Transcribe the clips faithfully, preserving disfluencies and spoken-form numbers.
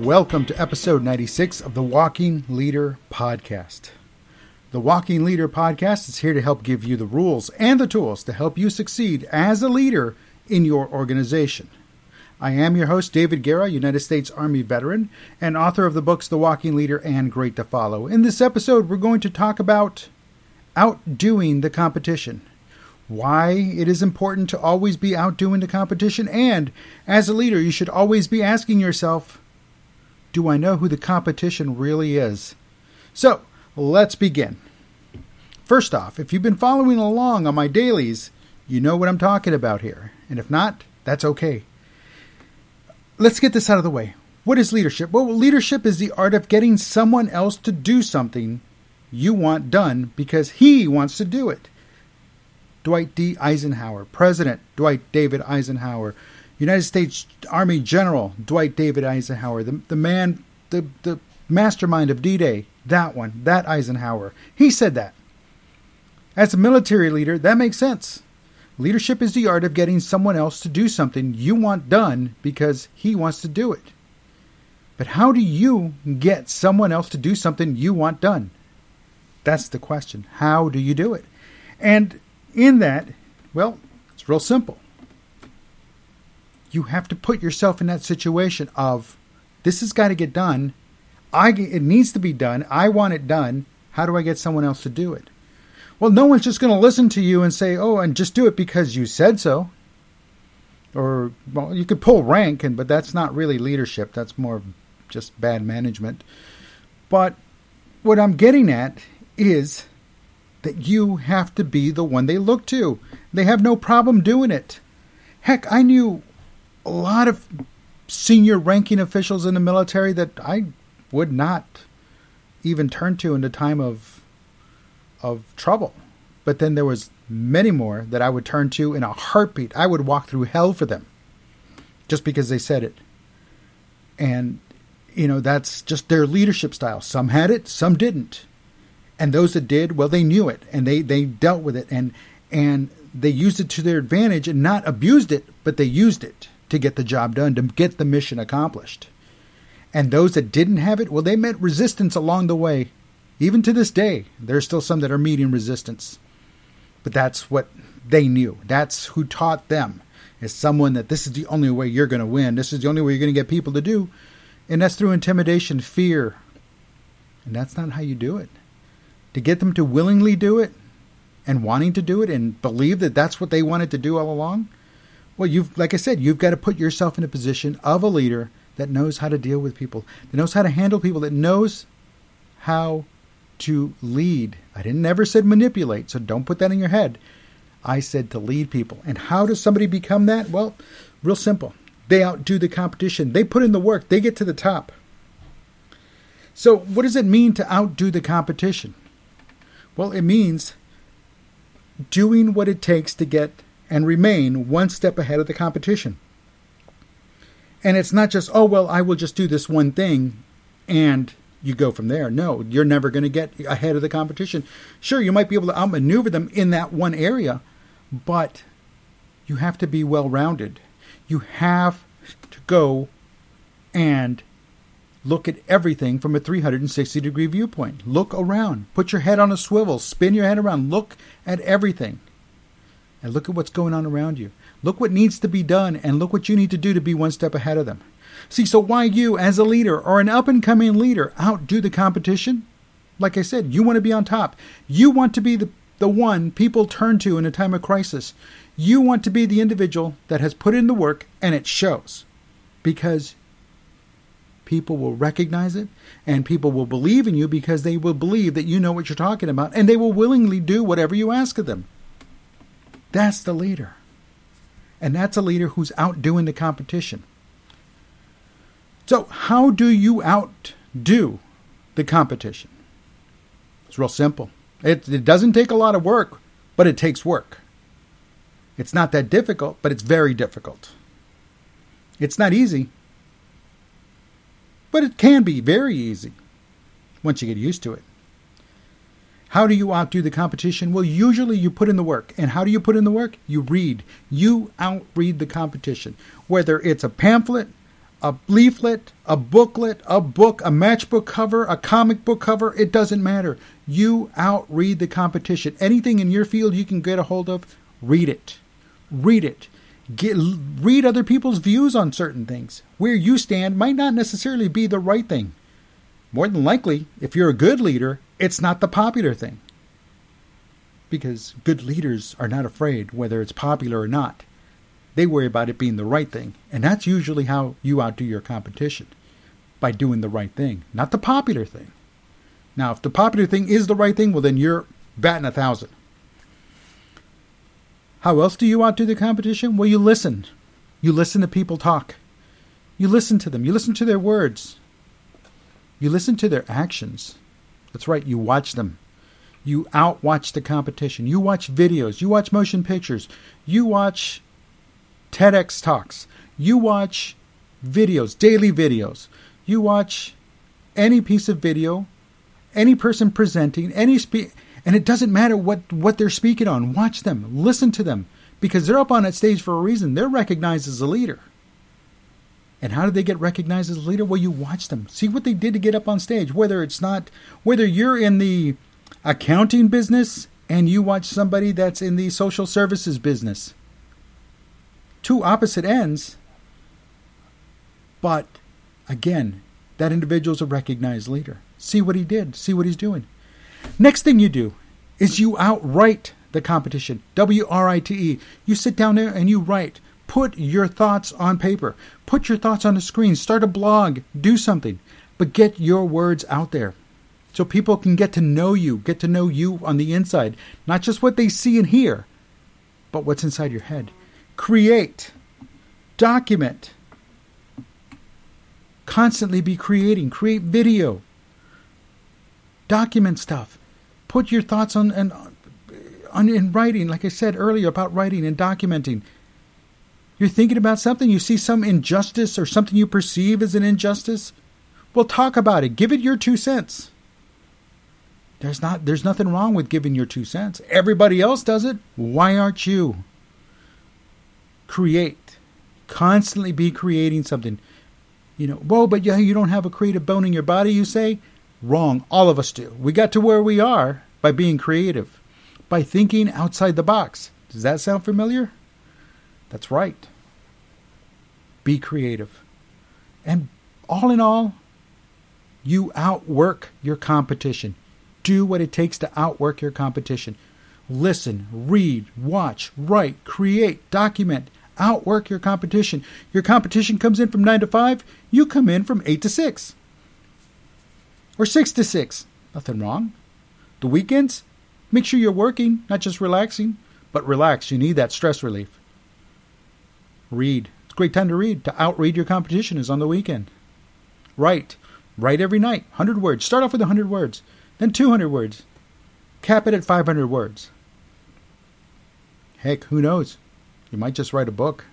Welcome to episode ninety-six of the Walking Leader Podcast. The Walking Leader Podcast is here to help give you the rules and the tools to help you succeed as a leader in your organization. I am your host, David Guerra, United States Army veteran and author of the books The Walking Leader and Great to Follow. In this episode, we're going to talk about outdoing the competition. Why it is important to always be outdoing the competition, and as a leader, you should always be asking yourself, do I know who the competition really is? So, let's begin. First off, if you've been following along on my dailies, you know what I'm talking about here. And if not, that's okay. Let's get this out of the way. What is leadership? Well, leadership is the art of getting someone else to do something you want done because he wants to do it. Dwight D. Eisenhower, President Dwight David Eisenhower, United States Army General Dwight David Eisenhower, the, the man, the, the mastermind of D-Day, that one, that Eisenhower. He said that. As a military leader, that makes sense. Leadership is the art of getting someone else to do something you want done because he wants to do it. But how do you get someone else to do something you want done? That's the question. How do you do it? And in that, well, it's real simple. You have to put yourself in that situation of, this has got to get done. I, it needs to be done. I want it done. How do I get someone else to do it? Well, no one's just going to listen to you and say, oh, and just do it because you said so. Or, well, you could pull rank, and but that's not really leadership. That's more just bad management. But what I'm getting at is that you have to be the one they look to. They have no problem doing it. Heck, I knew a lot of senior ranking officials in the military that I would not even turn to in a time of of trouble. But then there was many more that I would turn to in a heartbeat. I would walk through hell for them just because they said it. And, you know, that's just their leadership style. Some had it, some didn't. And those that did, well, they knew it and they, they dealt with it and and they used it to their advantage and not abused it, but they used it to get the job done, to get the mission accomplished. And those that didn't have it, well, they met resistance along the way. Even to this day, there's still some that are meeting resistance. But that's what they knew. That's who taught them, as someone that this is the only way you're going to win. This is the only way you're going to get people to do. And that's through intimidation, fear. And that's not how you do it. To get them to willingly do it and wanting to do it and believe that that's what they wanted to do all along, well, you've, like I said, you've got to put yourself in a position of a leader that knows how to deal with people, that knows how to handle people, that knows how to lead. I didn't never said manipulate, so don't put that in your head. I said to lead people. And how does somebody become that? Well, real simple. They outdo the competition. They put in the work. They get to the top. So what does it mean to outdo the competition? Well, it means doing what it takes to get and remain one step ahead of the competition. And it's not just, oh, well, I will just do this one thing and you go from there. No, you're never going to get ahead of the competition. Sure, you might be able to outmaneuver them in that one area, but you have to be well-rounded. You have to go and look at everything from a three hundred sixty degree viewpoint. Look around. Put your head on a swivel. Spin your head around. Look at everything. And look at what's going on around you. Look what needs to be done, and look what you need to do to be one step ahead of them. See, so why you, as a leader or an up-and-coming leader, outdo the competition? Like I said, you want to be on top. You want to be the, the one people turn to in a time of crisis. You want to be the individual that has put in the work, and it shows. Because people will recognize it, and people will believe in you because they will believe that you know what you're talking about, and they will willingly do whatever you ask of them. That's the leader. And that's a leader who's outdoing the competition. So how do you outdo the competition? It's real simple. It, it doesn't take a lot of work, but it takes work. It's not that difficult, but it's very difficult. It's not easy, but it can be very easy once you get used to it. How do you outdo the competition? Well, usually you put in the work. And how do you put in the work? You read. You outread the competition. Whether it's a pamphlet, a leaflet, a booklet, a book, a matchbook cover, a comic book cover, it doesn't matter. You outread the competition. Anything in your field you can get a hold of, read it. Read it. Get, read other people's views on certain things. Where you stand might not necessarily be the right thing. More than likely, if you're a good leader, it's not the popular thing. Because good leaders are not afraid whether it's popular or not. They worry about it being the right thing. And that's usually how you outdo your competition. By doing the right thing, not the popular thing. Now, if the popular thing is the right thing, well, then you're batting a thousand. How else do you outdo the competition? Well, you listen. You listen to people talk. You listen to them. You listen to their words. You listen to their actions. That's right, you watch them. You outwatch the competition. You watch videos. You watch motion pictures. You watch TEDx talks. You watch videos, daily videos. You watch any piece of video, any person presenting, any speak, and it doesn't matter what, what they're speaking on. Watch them. Listen to them. Because they're up on that stage for a reason. They're recognized as a leader. And how do they get recognized as a leader? Well, you watch them. See what they did to get up on stage. Whether it's not, whether you're in the accounting business and you watch somebody that's in the social services business. Two opposite ends. But again, that individual's a recognized leader. See what he did. See what he's doing. Next thing you do is you outwrite the competition. W R I T E. You sit down there and you write. Put your thoughts on paper. Put your thoughts on the screen. Start a blog. Do something. But get your words out there. So people can get to know you. Get to know you on the inside. Not just what they see and hear, but what's inside your head. Create. Document. Constantly be creating. Create video. Document stuff. Put your thoughts on, on, on in writing, like I said earlier about writing and documenting. You're thinking about something, you see some injustice or something you perceive as an injustice. Well, talk about it. Give it your two cents. There's not there's nothing wrong with giving your two cents. Everybody else does it. Why aren't you? Create. Constantly be creating something. You know, whoa, but yeah, you don't have a creative bone in your body, you say? Wrong. All of us do. We got to where we are by being creative, by thinking outside the box. Does that sound familiar? That's right. Be creative. And all in all, you outwork your competition. Do what it takes to outwork your competition. Listen, read, watch, write, create, document. Outwork your competition. Your competition comes in from nine to five. You come in from eight to six. Or six to six. Nothing wrong. The weekends, make sure you're working, not just relaxing. But relax. You need that stress relief. Read. It's a great time to read. To outread your competition is on the weekend. Write. Write every night. one hundred words. Start off with one hundred words. Then two hundred words. Cap it at five hundred words. Heck, who knows? You might just write a book.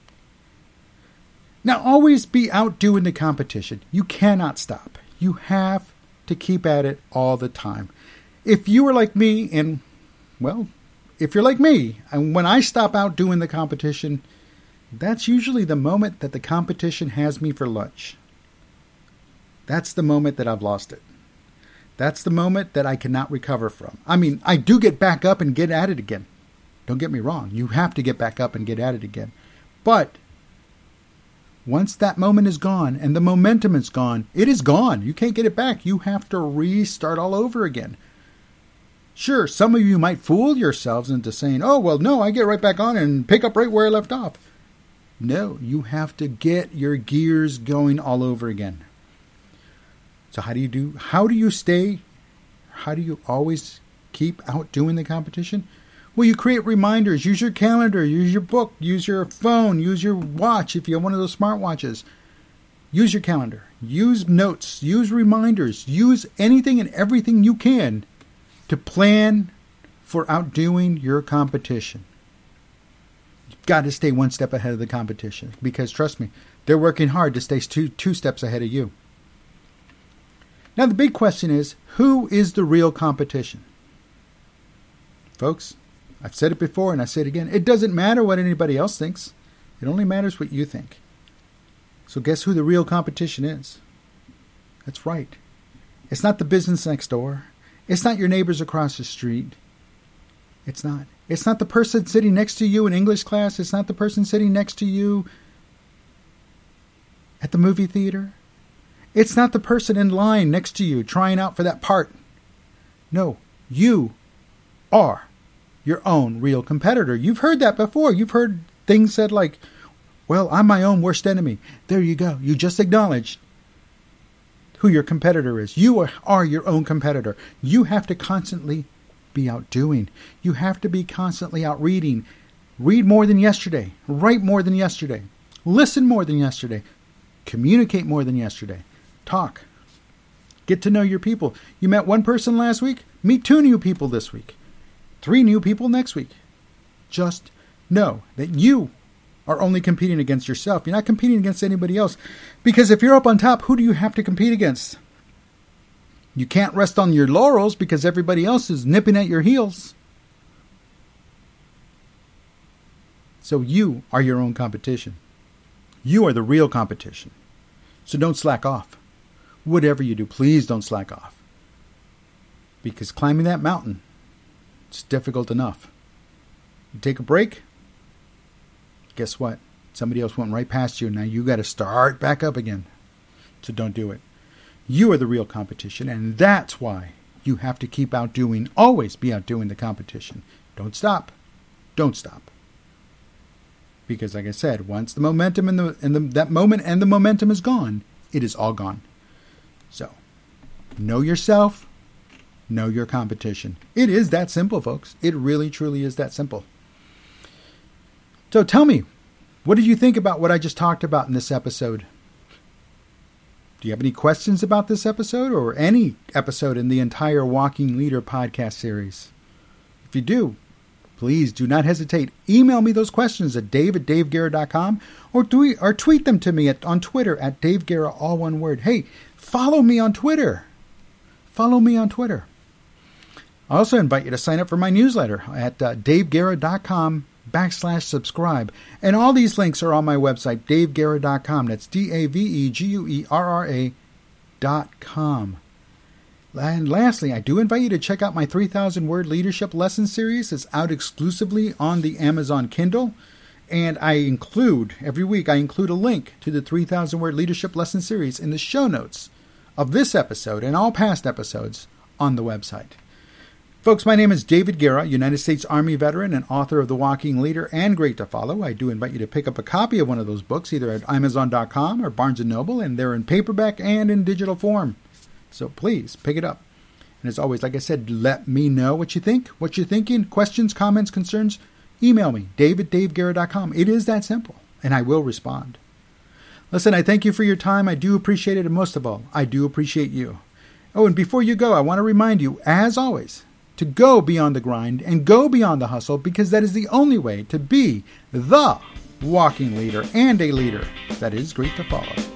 Now, always be outdoing the competition. You cannot stop. You have to keep at it all the time. If you are like me, and, well, if you're like me, and when I stop outdoing the competition, that's usually the moment that the competition has me for lunch. That's the moment that I've lost it. That's the moment that I cannot recover from. I mean, I do get back up and get at it again. Don't get me wrong. You have to get back up and get at it again. But once that moment is gone and the momentum is gone, it is gone. You can't get it back. You have to restart all over again. Sure, some of you might fool yourselves into saying, oh, well, no, I get right back on and pick up right where I left off. No, you have to get your gears going all over again. So how do you do, how do you stay, how do you always keep outdoing the competition? Well, you create reminders. Use your calendar. Use your book. Use your phone. Use your watch if you have one of those smart watches. Use your calendar. Use notes. Use reminders. Use anything and everything you can to plan for outdoing your competition. You've got to stay one step ahead of the competition because, trust me, they're working hard to stay two, two steps ahead of you. Now, the big question is, who is the real competition? Folks, I've said it before and I say it again. It doesn't matter what anybody else thinks. It only matters what you think. So guess who the real competition is? That's right. It's not the business next door. It's not your neighbors across the street. It's not. It's not the person sitting next to you in English class. It's not the person sitting next to you at the movie theater. It's not the person in line next to you trying out for that part. No, you are your own real competitor. You've heard that before. You've heard things said like, well, I'm my own worst enemy. There you go. You just acknowledged who your competitor is. You are, are your own competitor. You have to constantly be out doing. You have to be constantly out reading. Read more than yesterday. Write more than yesterday. Listen more than yesterday. Communicate more than yesterday. Talk. Get to know your people. You met one person last week? Meet two new people this week. Three new people next week. Just know that you are only competing against yourself. You're not competing against anybody else. Because if you're up on top, who do you have to compete against? You can't rest on your laurels because everybody else is nipping at your heels. So you are your own competition. You are the real competition. So don't slack off. Whatever you do, please don't slack off. Because climbing that mountain, it's difficult enough. You take a break, guess what? Somebody else went right past you. Now you got to start back up again. So don't do it. You are the real competition, and that's why you have to keep outdoing, always be outdoing the competition. Don't stop. Don't stop. Because like I said, once the momentum and the and the, that moment and the momentum is gone, it is all gone. So, know yourself, know your competition. It is that simple, folks. It really, truly is that simple. So tell me, what did you think about what I just talked about in this episode? Do you have any questions about this episode or any episode in the entire Walking Leader podcast series? If you do, please do not hesitate. Email me those questions at dave at dave guerra dot com or tweet, or tweet them to me at, on Twitter at Dave Guerra, all one word. Hey, follow me on Twitter. Follow me on Twitter. I also invite you to sign up for my newsletter at uh, dave guerra dot com backslash subscribe. And all these links are on my website, dave guerra dot com. That's D A V E G U E R R A dot com. And lastly, I do invite you to check out my three thousand word leadership lesson series. It's out exclusively on the Amazon Kindle. And I include, every week, I include a link to the three thousand word leadership lesson series in the show notes of this episode and all past episodes on the website. Folks, my name is David Guerra, United States Army veteran and author of The Walking Leader and Great to Follow. I do invite you to pick up a copy of one of those books, either at amazon dot com or Barnes and Noble, and they're in paperback and in digital form. So please, pick it up. And as always, like I said, let me know what you think, what you're thinking, questions, comments, concerns. Email me, dave at dave guerra dot com. It is that simple, and I will respond. Listen, I thank you for your time. I do appreciate it, and most of all, I do appreciate you. Oh, and before you go, I want to remind you, as always, to go beyond the grind and go beyond the hustle, because that is the only way to be the walking leader and a leader that is great to follow.